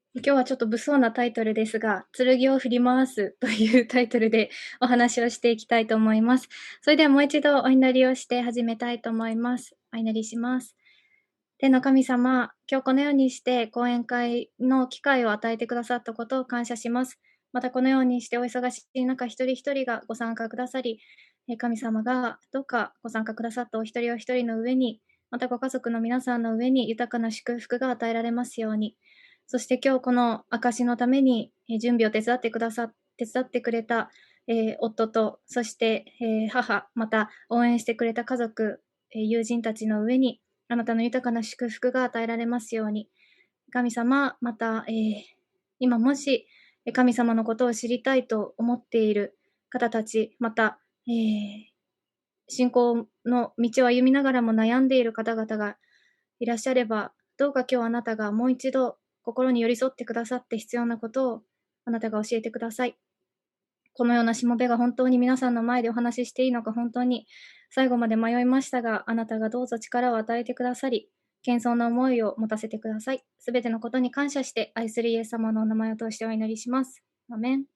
今日はちょっと物騒なタイトルですが、剣を振り回すというタイトルでお話をしていきたいと思います。それではもう一度お祈りをして始めたいと思います。お祈りします。天の神様、今日このようにして講演会の機会を与えてくださったことを感謝します。またこのようにしてお忙しい中、一人一人がご参加くださり、神様がどうかご参加くださったお一人お一人の上に、またご家族の皆さんの上に豊かな祝福が与えられますように。そして今日この証のために準備を手伝ってくれた夫と、そして母、また応援してくれた家族、友人たちの上に、あなたの豊かな祝福が与えられますように。神様、また、今もし神様のことを知りたいと思っている方たち、また、信仰の道を歩みながらも悩んでいる方々がいらっしゃれば、どうか今日あなたがもう一度心に寄り添ってくださって必要なことをあなたが教えてください。このようなしもべが本当に皆さんの前でお話ししていいのか本当に最後まで迷いましたが、あなたがどうぞ力を与えてくださり、謙遜な思いを持たせてください。すべてのことに感謝して愛するイエス様のお名前を通してお祈りします。アメン。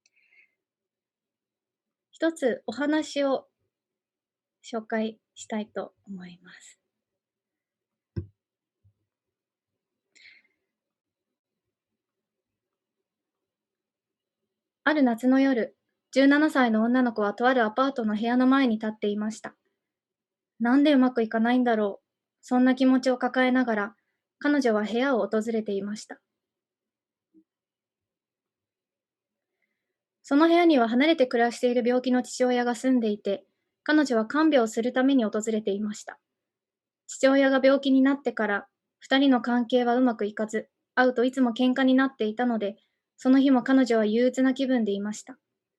一つお話を紹介したいと思います。ある夏の夜、17歳の女の子はとあるアパートの部屋の前に立っていました。なんでうまくいかないんだろう。そんな気持ちを抱えながら、彼女は部屋を訪れていました。その部屋には離れて暮らしている病気の父親が住んでいて、彼女は看病するために訪れていました。父親が病気になってから、二人の関係はうまくいかず、会うといつも喧嘩になっていたので、その日も彼女は憂鬱な気分でいました。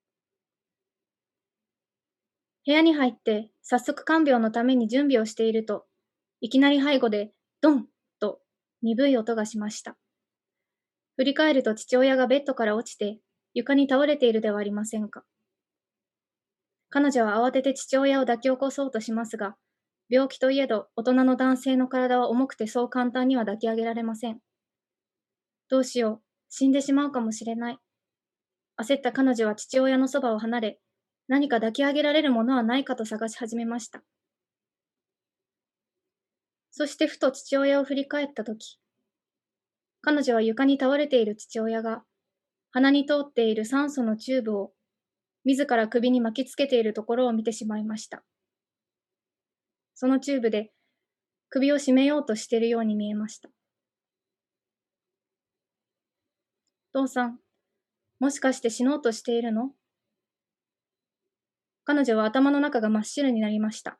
部屋に入って、早速看病のために準備をしていると、いきなり背後で、ドンと鈍い音がしました。振り返ると父親がベッドから落ちて、床に倒れているではありませんか。彼女は慌てて父親を抱き起こそうとしますが、病気といえど大人の男性の体は重くてそう簡単には抱き上げられません。どうしよう、死んでしまうかもしれない。焦った彼女は父親のそばを離れ、何か抱き上げられるものはないかと探し始めました。そしてふと父親を振り返ったとき、彼女は床に倒れている父親が、鼻に通っている酸素のチューブを自ら首に巻きつけているところを見てしまいました。そのチューブで首を絞めようとしているように見えました。父さん、もしかして死のうとしているの？彼女は頭の中が真っ白になりました。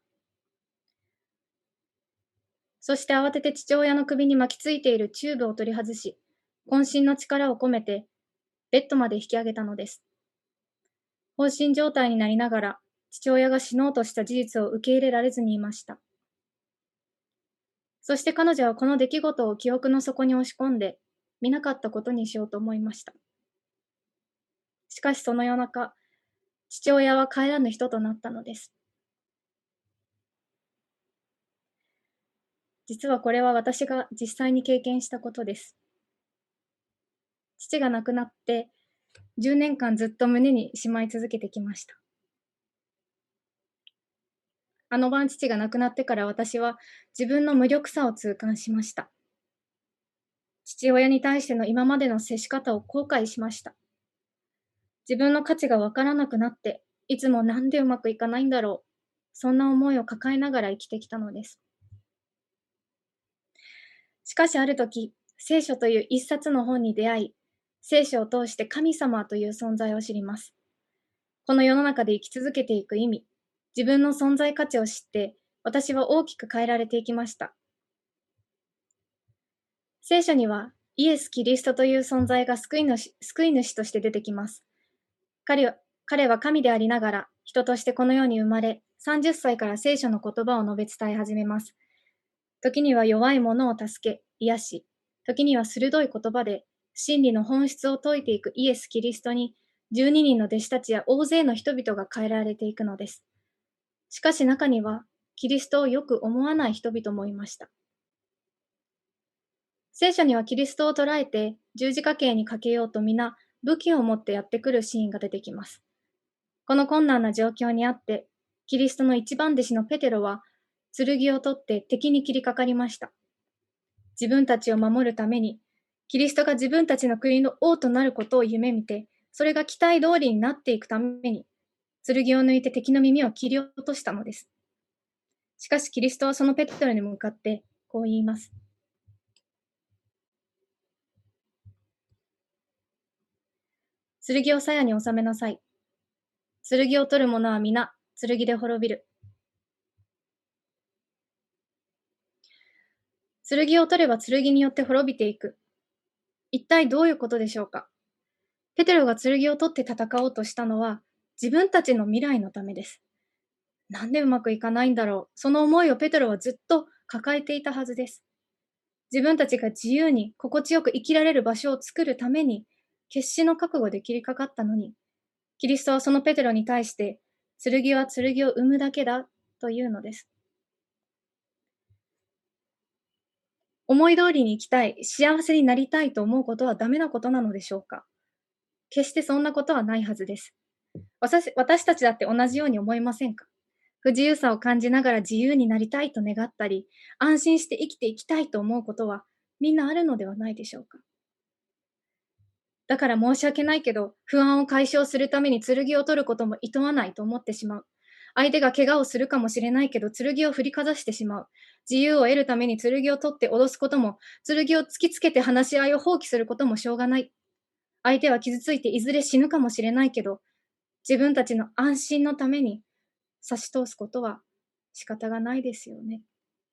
そして慌てて父親の首に巻きついているチューブを取り外し、渾身の力を込めてベッドまで引き上げたのです。放心状態になりながら、父親が死のうとした事実を受け入れられずにいました。そして彼女はこの出来事を記憶の底に押し込んで、見なかったことにしようと思いました。しかしその夜中、父親は帰らぬ人となったのです。実はこれは私が実際に経験したことです。父が亡くなって10年間ずっと胸にしまい続けてきました。あの晩父が亡くなってから私は自分の無力さを痛感しました。父親に対しての今までの接し方を後悔しました。自分の価値がわからなくなって、いつもなんでうまくいかないんだろう。そんな思いを抱えながら生きてきたのです。しかしある時、聖書という一冊の本に出会い、聖書を通して神様という存在を知ります。この世の中で生き続けていく意味、自分の存在価値を知って、私は大きく変えられていきました。聖書には、イエス・キリストという存在が救い主として出てきます。彼は彼は神でありながら、人としてこの世に生まれ、30歳から聖書の言葉を述べ伝え始めます。時には弱い者を助け、癒し、時には鋭い言葉で真理の本質を説いていくイエス・キリストに、12人の弟子たちや大勢の人々が変えられていくのです。しかし中には、キリストをよく思わない人々もいました。 聖書にはキリストを捕らえて十字架刑にかけようと皆武器を持ってやってくるシーンが出てきます。この困難な状況にあって、キリストの一番弟子のペテロは剣を取って敵に切りかかりました。自分たちを守るために、キリストが自分たちの国の王となることを夢見て、それが期待通りになっていくために、剣を抜いて敵の耳を切り落としたのです。しかしキリストはそのペテロに向かってこう言います。剣を鞘に収めなさい。剣を取る者は皆、剣で滅びる。剣を取れば剣によって滅びていく。一体どういうことでしょうか。ペテロが剣を取って戦おうとしたのは、自分たちの未来のためです。なんでうまくいかないんだろう。その思いをペテロはずっと抱えていたはずです。自分たちが自由に心地よく生きられる場所を作るために、決死の覚悟で切りかかったのに、キリストはそのペテロに対して、剣は剣を生むだけだというのです。思い通りに生きたい、幸せになりたいと思うことはダメなことなのでしょうか。決してそんなことはないはずです。私たちだって同じように思いませんか。不自由さを感じながら自由になりたいと願ったり、安心して生きていきたいと思うことはみんなあるのではないでしょうか。だから申し訳ないけど、不安を解消するために剣を取ることも厭わないと思ってしまう。相手が怪我をするかもしれないけど、剣を振りかざしてしまう。自由を得るために剣を取って脅すことも、剣を突きつけて話し合いを放棄することもしょうがない。相手は傷ついていずれ死ぬかもしれないけど、自分たちの安心のために差し通すことは仕方がないですよね。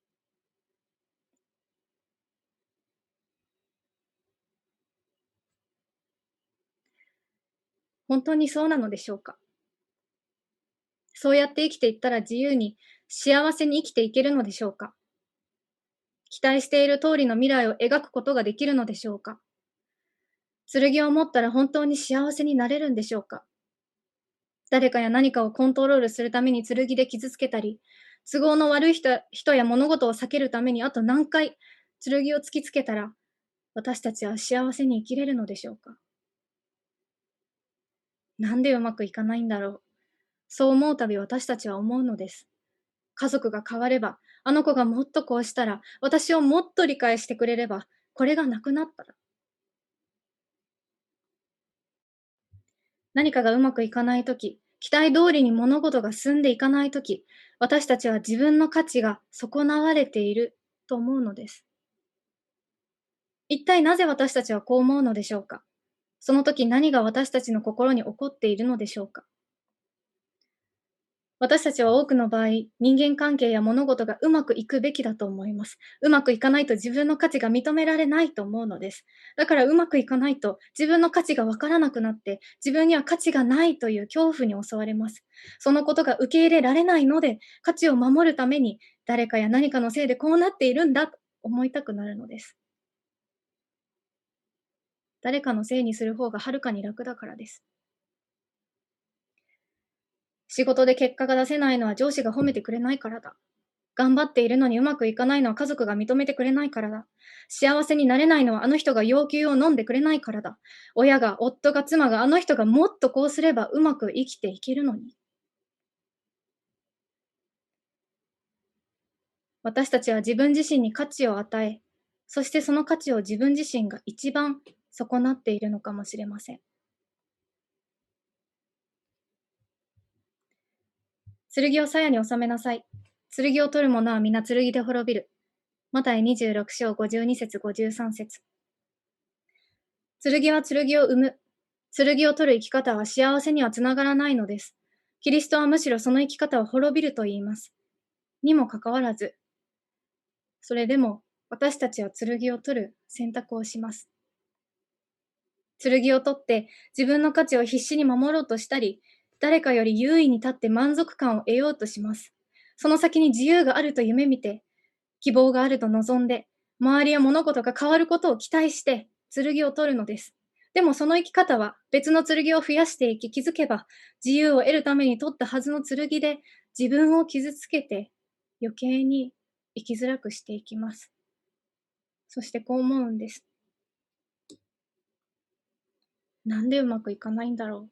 本当にそうなのでしょうか。そうやって生きていったら自由に幸せに生きていけるのでしょうか。期待している通りの未来を描くことができるのでしょうか。剣を持ったら本当に幸せになれるんでしょうか。誰かや何かをコントロールするために剣で傷つけたり、都合の悪い人や物事を避けるためにあと何回剣を突きつけたら、私たちは幸せに生きれるのでしょうか。なんでうまくいかないんだろう。そう思うたび私たちは思うのです。家族が変われば、あの子がもっとこうしたら、私をもっと理解してくれれば、これがなくなったら。何かがうまくいかないとき、期待通りに物事が進んでいかないとき、私たちは自分の価値が損なわれていると思うのです。一体なぜ私たちはこう思うのでしょうか。その時何が私たちの心に起こっているのでしょうか。私たちは多くの場合、人間関係や物事がうまくいくべきだと思います。うまくいかないと自分の価値が認められないと思うのです。だからうまくいかないと自分の価値がわからなくなって、自分には価値がないという恐怖に襲われます。そのことが受け入れられないので、価値を守るために誰かや何かのせいでこうなっているんだと思いたくなるのです。誰かのせいにする方がはるかに楽だからです。仕事で結果が出せないのは上司が褒めてくれないからだ。頑張っているのにうまくいかないのは家族が認めてくれないからだ。幸せになれないのはあの人が要求を飲んでくれないからだ。親が、夫が、妻が、あの人がもっとこうすればうまく生きていけるのに。私たちは自分自身に価値を与え、そしてその価値を自分自身が一番損なっているのかもしれません。剣を鞘に収めなさい。剣を取る者は皆剣で滅びる。マタイ26章52節53節。剣は剣を生む。剣を取る生き方は幸せにはつながらないのです。キリストはむしろその生き方を滅びると言います。にもかかわらず、それでも私たちは剣を取る選択をします。剣を取って自分の価値を必死に守ろうとしたり、誰かより優位に立って満足感を得ようとします。その先に自由があると夢見て、希望があると望んで、周りや物事が変わることを期待して、剣を取るのです。でもその生き方は別の剣を増やしていき気づけば、自由を得るために取ったはずの剣で自分を傷つけて余計に生きづらくしていきます。 そしてこう思うんです。なんでうまくいかないんだろ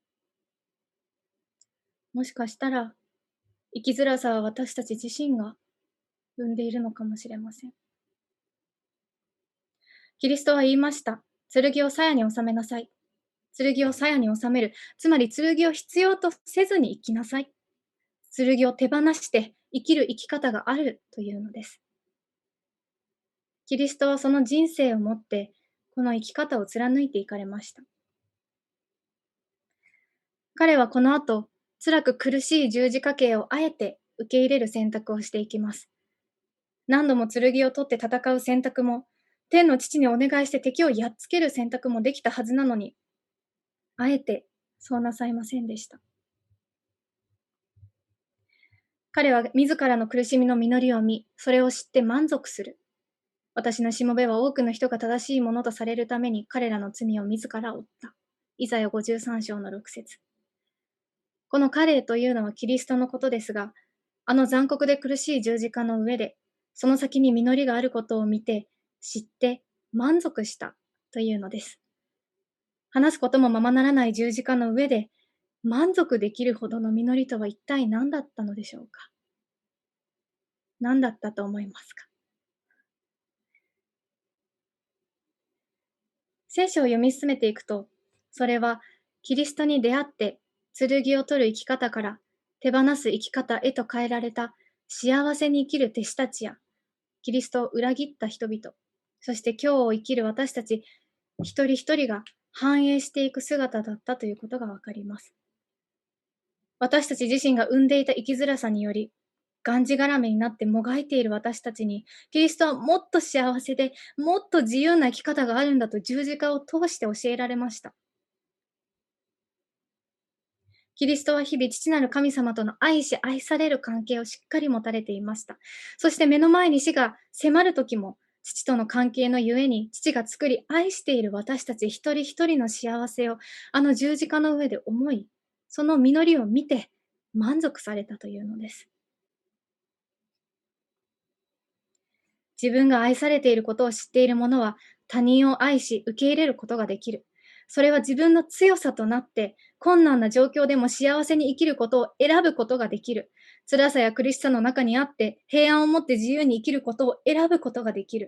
う。もしかしたら、生きづらさは私たち自身が生んでいるのかもしれません。キリストは言いました。剣を鞘に収めなさい。剣を鞘に収める。つまり剣を必要とせずに生きなさい。剣を手放して生きる生き方があるというのです。キリストはその人生をもって、この生き方を貫いていかれました。彼はこの後、辛く苦しい十字架刑をあえて受け入れる選択をしていきます。何度も剣を取って戦う選択も、天の父にお願いして敵をやっつける選択もできたはずなのに、あえてそうなさいませんでした。彼は自らの苦しみの実りを見、それを知って満足する。私のしもべは多くの人が正しいものとされるために彼らの罪を自ら負った。イザヤ53章の6節。この彼というのはキリストのことですが、あの残酷で苦しい十字架の上で、その先に実りがあることを見て、知って満足したというのです。話すこともままならない十字架の上で、満足できるほどの実りとは一体何だったのでしょうか。何だったと思いますか。聖書を読み進めていくと、それはキリストに出会って剣を取る生き方から手放す生き方へと変えられた幸せに生きる弟子たちや、キリストを裏切った人々、そして今日を生きる私たち一人一人が反映していく姿だったということがわかります。私たち自身が生んでいた生きづらさにより、がんじがらめになってもがいている私たちに、キリストはもっと幸せで、もっと自由な生き方があるんだと十字架を通して教えられました。キリストは日々父なる神様との愛し愛される関係をしっかり持たれていました。そして目の前に死が迫る時も、父との関係のゆえに、父が作り愛している私たち一人一人の幸せを、あの十字架の上で思い、その実りを見て満足されたというのです。自分が愛されていることを知っている者は、他人を愛し受け入れることができる。それは自分の強さとなって、困難な状況でも幸せに生きることを選ぶことができる。辛さや苦しさの中にあって、平安を持って自由に生きることを選ぶことができる。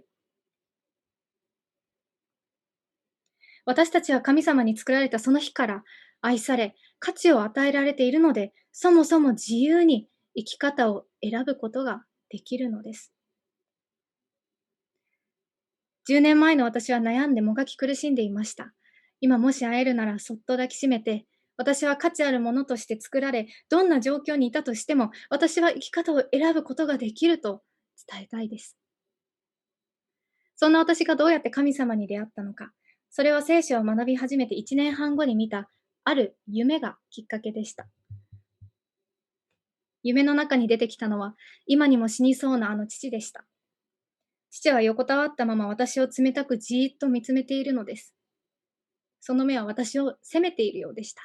私たちは神様に作られたその日から愛され、価値を与えられているので、そもそも自由に生き方を選ぶことができるのです。10年前の私は悩んでもがき苦しんでいました。今もし会えるならそっと抱きしめて、私は価値あるものとして作られ、どんな状況にいたとしても、私は生き方を選ぶことができると伝えたいです。そんな私がどうやって神様に出会ったのか、それは聖書を学び始めて1年半後に見た、ある夢がきっかけでした。夢の中に出てきたのは、今にも死にそうなあの父でした。父は横たわったまま私を冷たくじーっと見つめているのです。その目は私を責めているようでした。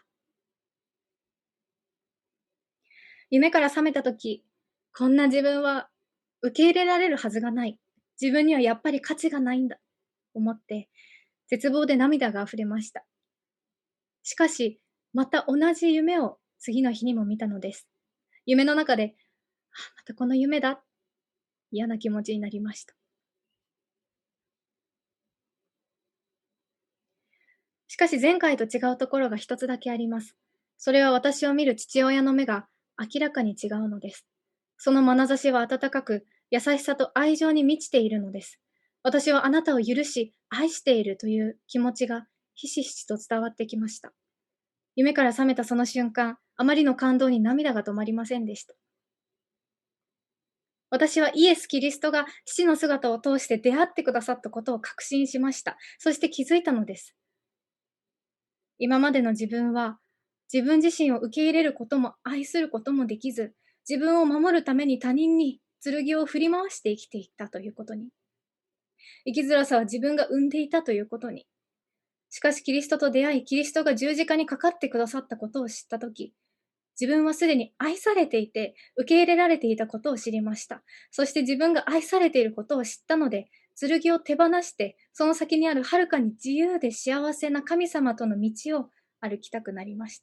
夢から覚めたとき、こんな自分は受け入れられるはずがない。自分にはやっぱり価値がないんだ。思って、絶望で涙が溢れました。しかし、また同じ夢を次の日にも見たのです。夢の中で、またこの夢だ。嫌な気持ちになりました。しかし前回と違うところが一つだけあります。それは私を見る父親の目が明らかに違うのです。その眼差しは温かく、優しさと愛情に満ちているのです。私はあなたを許し、愛しているという気持ちがひしひしと伝わってきました。夢から覚めたその瞬間、あまりの感動に涙が止まりませんでした。私はイエス・キリストが父の姿を通して出会ってくださったことを確信しました。そして気づいたのです。今までの自分は、自分自身を受け入れることも愛することもできず、自分を守るために他人に剣を振り回して生きていったということに。生きづらさは自分が生んでいたということに。しかしキリストと出会い、キリストが十字架にかかってくださったことを知ったとき、自分はすでに愛されていて、受け入れられていたことを知りました。そして自分が愛されていることを知ったので、 剣を手放して、その先にあるはるかに自由で幸せな神様との道を歩きたくなりました。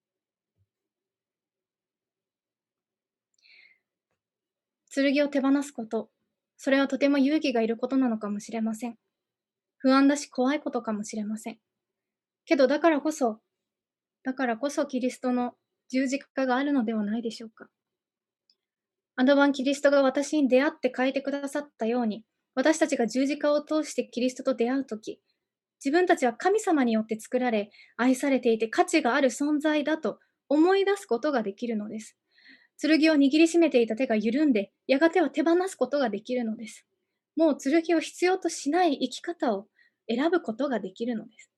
剣を手放すこと、それはとても勇気がいることなのかもしれません。不安だし怖いことかもしれません。けどだからこそキリストの十字架があるのではないでしょうか。あの晩キリストが私に出会って変えてくださったように、私たちが十字架を通してキリストと出会うとき、自分たちは神様によって作られ、愛されていて価値がある存在だと思い出すことができるのです。剣を握りしめていた手が緩んで、やがては手放すことができるのです。もう剣を必要としない生き方を選ぶことができるのです。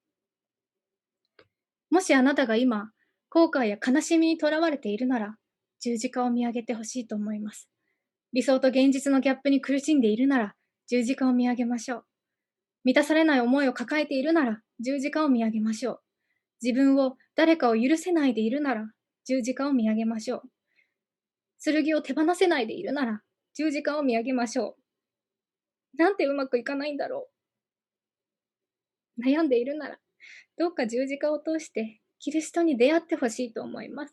もしあなたが今、後悔や悲しみにとらわれているなら、十字架を見上げてほしいと思います。理想と現実のギャップに苦しんでいるなら、十字架を見上げましょう。満たされない思いを抱えているなら、十字架を見上げましょう。自分を、誰かを許せないでいるなら、十字架を見上げましょう。剣を手放せないでいるなら、十字架を見上げましょう。なんてうまくいかないんだろう。悩んでいるなら、どうか十字架を通して、キリストに出会ってほしいと思います。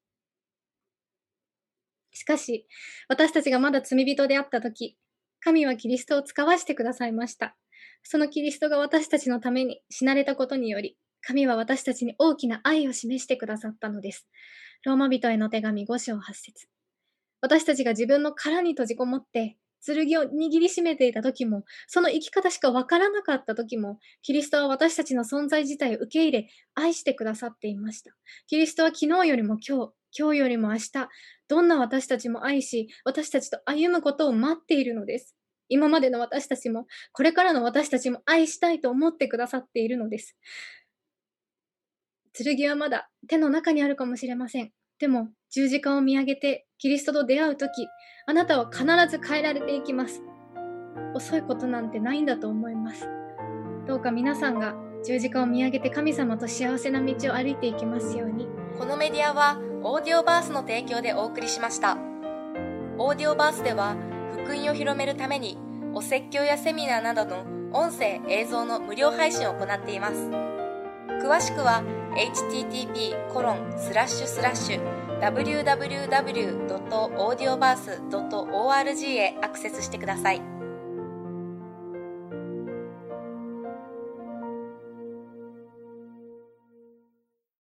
しかし、私たちがまだ罪人であったとき、神はキリストを使わしてくださいました。そのキリストが私たちのために死なれたことにより、神は私たちに大きな愛を示してくださったのです。ローマ人への手紙5章8節。私たちが自分の殻に閉じこもって、剣を握りしめていた時も、その生き方しかわからなかった時も、キリストは私たちの存在自体を受け入れ、愛してくださっていました。キリストは昨日よりも今日よりも明日、どんな私たちも愛し、私たちと歩むことを待っているのです。今までの私たちも、これからの私たちも愛したいと思ってくださっているのです。剣はまだ手の中にあるかもしれません。でも、十字架を見上げて、キリストと出会うとき、あなたは必ず変えられていきます。遅いことなんてないんだと思います。どうか皆さんが十字架を見上げて神様と幸せな道を歩いていきますように。 このメディアはオーディオバースの提供でお送りしました。オーディオバースでは福音を広めるためにお説教やセミナーなどの音声映像の無料配信を行っています。詳しくは http://www.audioverse.org へアクセスしてください。